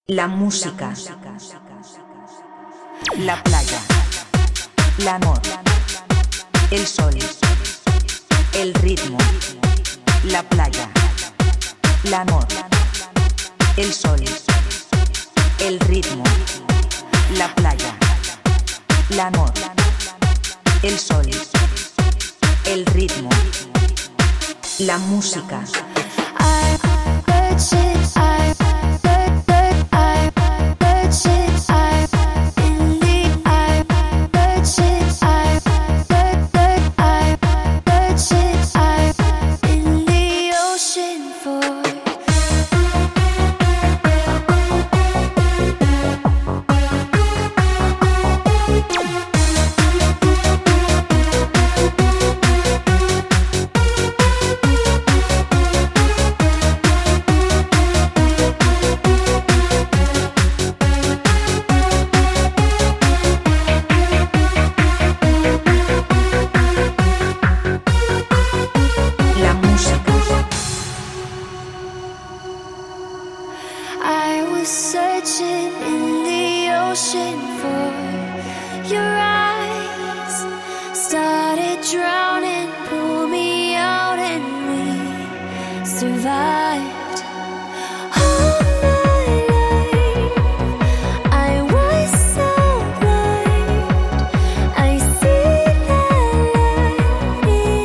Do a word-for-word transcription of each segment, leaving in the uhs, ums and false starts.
La música, la playa, el amor, el sol, el ritmo, la playa, el amor, el sol, el ritmo, la playa, el amor, el sol, el ritmo, la música. I purchase, I I purchase, I in the I purchase, I I purchase, I in the ocean for. I was searching in the ocean for your eyes. Started drowning, pull me out, and we survived. All my life, I was so blind. I see the light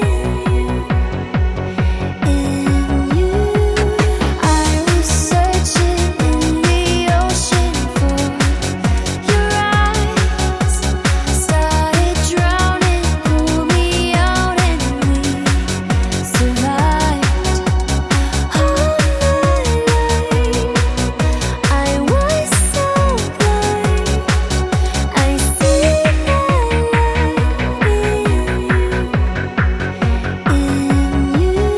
in you, in you. I was searching in the ocean for your eyes. Started drowning, pull me out, and we survived. All my life, I was so blind. I see the light in you, in you.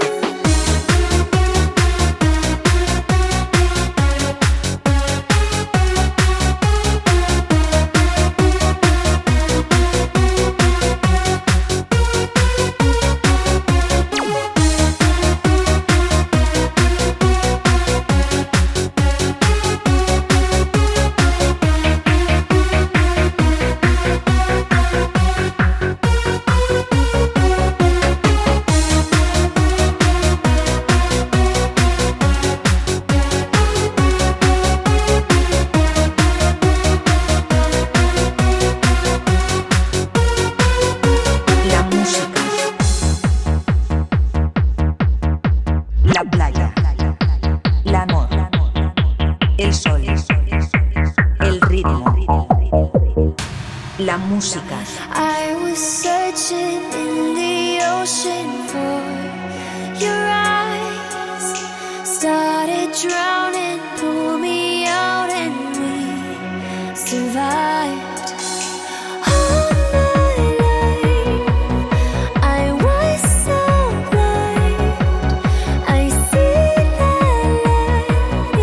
La música, la playa, el amor, el sol, el ritmo, la música. I was searching in the ocean for your eyes. Started drowning, pull me out, and we survived. All my life, I was so blind. I see the light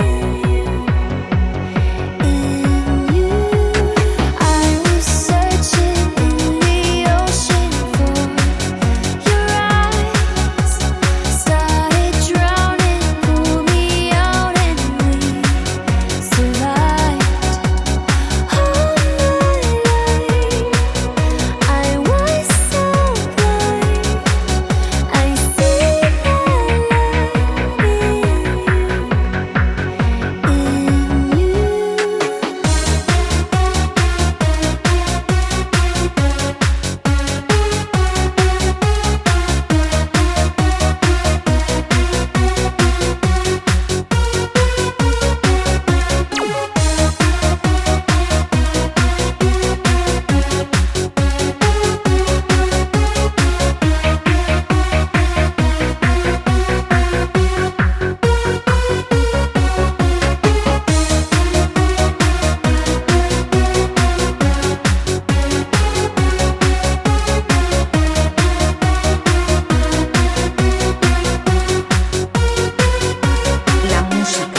in you, in you. I was searching in the ocean for your eyes. Started drowning, pull me out, and we survived. All my life, I was so blind. I see the light in you, in you. La música,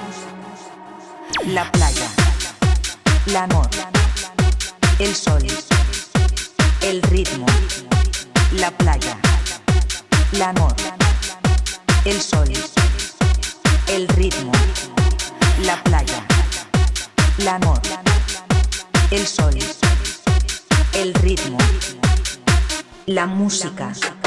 la playa, el amor, el sol, el ritmo, la playa, el amor, el sol, el ritmo, la playa, la amor, el sol, el ritmo, la música.